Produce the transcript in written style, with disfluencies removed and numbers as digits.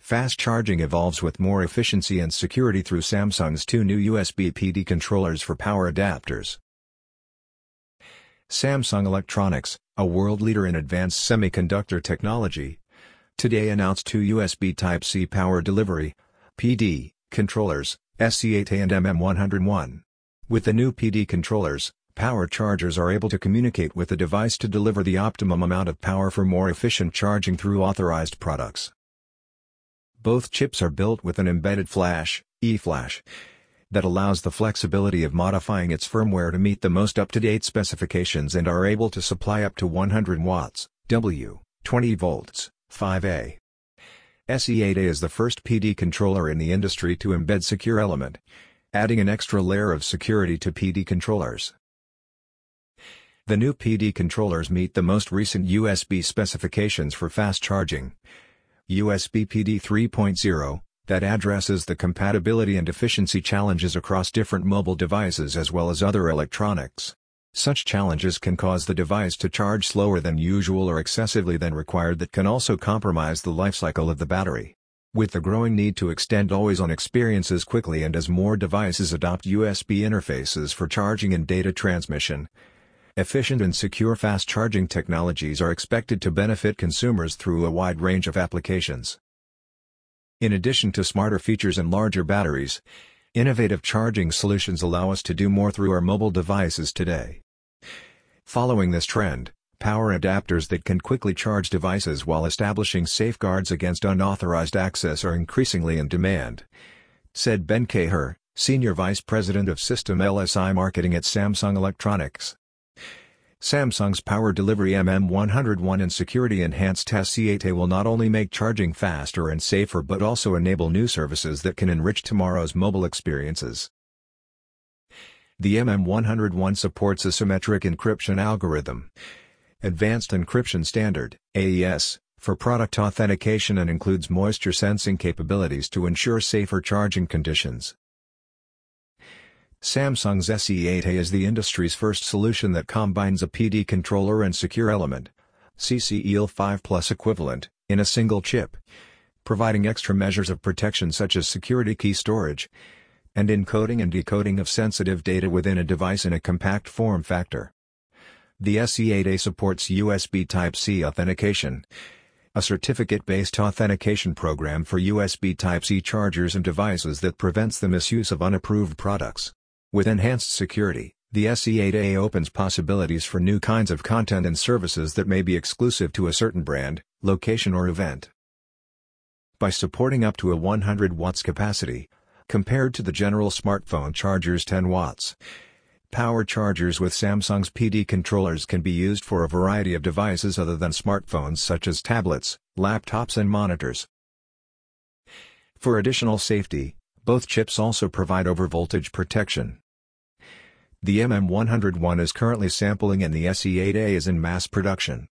Fast charging evolves with more efficiency and security through Samsung's two new USB PD controllers for power adapters. Samsung Electronics, a world leader in advanced semiconductor technology, today announced two USB Type-C power delivery (PD) controllers, SC8A and MM101. With the new PD controllers, power chargers are able to communicate with the device to deliver the optimum amount of power for more efficient charging through authorized products. Both chips are built with an embedded flash, eFlash, that allows the flexibility of modifying its firmware to meet the most up-to-date specifications and are able to supply up to 100 watts, W, 20 volts, 5A. SC8A is the first PD controller in the industry to embed Secure Element, adding an extra layer of security to PD controllers. The new PD controllers meet the most recent USB specifications for fast charging. USB PD 3.0, that addresses the compatibility and efficiency challenges across different mobile devices as well as other electronics. Such challenges can cause the device to charge slower than usual or excessively than required, that can also compromise the lifecycle of the battery. With the growing need to extend always-on experiences quickly and as more devices adopt USB interfaces for charging and data transmission, efficient and secure fast charging technologies are expected to benefit consumers through a wide range of applications. In addition to smarter features and larger batteries, innovative charging solutions allow us to do more through our mobile devices today. Following this trend, power adapters that can quickly charge devices while establishing safeguards against unauthorized access are increasingly in demand, said Ben Caher, Senior Vice President of System LSI Marketing at Samsung Electronics. Samsung's power delivery MM101 and security-enhanced SC8A will not only make charging faster and safer but also enable new services that can enrich tomorrow's mobile experiences. The MM101 supports a symmetric encryption algorithm, Advanced Encryption Standard (AES), for product authentication and includes moisture sensing capabilities to ensure safer charging conditions. Samsung's SC8A is the industry's first solution that combines a PD controller and Secure Element CCEL5 Plus equivalent in a single chip, providing extra measures of protection such as security key storage and encoding and decoding of sensitive data within a device in a compact form factor. The SC8A supports USB Type-C authentication, a certificate-based authentication program for USB Type-C chargers and devices that prevents the misuse of unapproved products. With enhanced security, the SC8A opens possibilities for new kinds of content and services that may be exclusive to a certain brand, location or event. By supporting up to a 100 watts capacity, compared to the general smartphone charger's 10 watts, power chargers with Samsung's PD controllers can be used for a variety of devices other than smartphones such as tablets, laptops and monitors. For additional safety, both chips also provide overvoltage protection. The MM101 is currently sampling and the SC8A is in mass production.